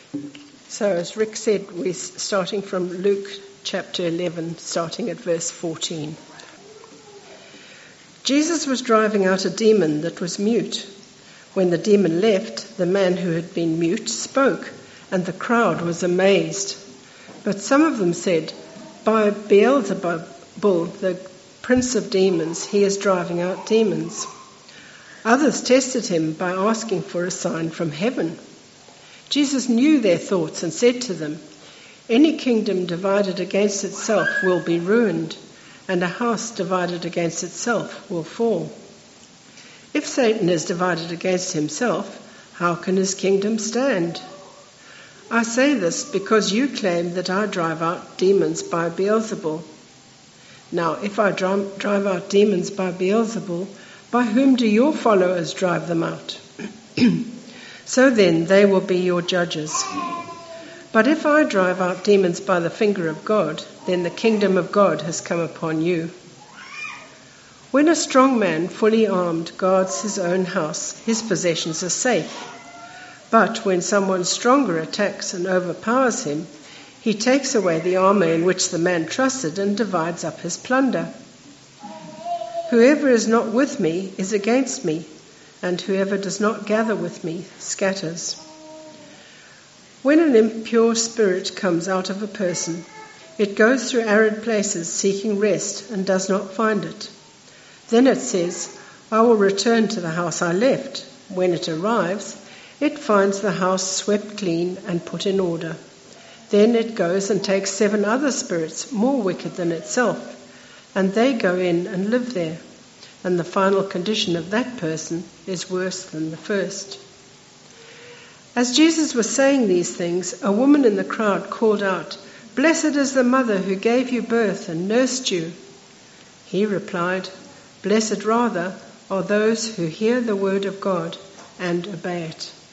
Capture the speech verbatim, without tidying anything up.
So as Rick said, we're starting from Luke chapter eleven, starting at verse fourteen. Jesus was driving out a demon that was mute. When the demon left, the man who had been mute spoke, and the crowd was amazed. But some of them said, "By Beelzebul, the prince of demons, he is driving out demons." Others tested him by asking for a sign from heaven. Jesus knew their thoughts and said to them, "Any kingdom divided against itself will be ruined, and a house divided against itself will fall. If Satan is divided against himself, how can his kingdom stand? I say this because you claim that I drive out demons by Beelzebul. Now, if I drive out demons by Beelzebul, by whom do your followers drive them out? So then they will be your judges. But if I drive out demons by the finger of God, then the kingdom of God has come upon you. When a strong man, fully armed, guards his own house, his possessions are safe. But when someone stronger attacks and overpowers him, he takes away the armor in which the man trusted and divides up his plunder. Whoever is not with me is against me, and whoever does not gather with me scatters. When an impure spirit comes out of a person, it goes through arid places seeking rest and does not find it. Then it says, 'I will return to the house I left.' When it arrives, it finds the house swept clean and put in order. Then it goes and takes seven other spirits more wicked than itself, and they go in and live there. And the final condition of that person is worse than the first." As Jesus was saying these things, a woman in the crowd called out, "Blessed is the mother who gave you birth and nursed you." He replied, "Blessed rather are those who hear the word of God and obey it."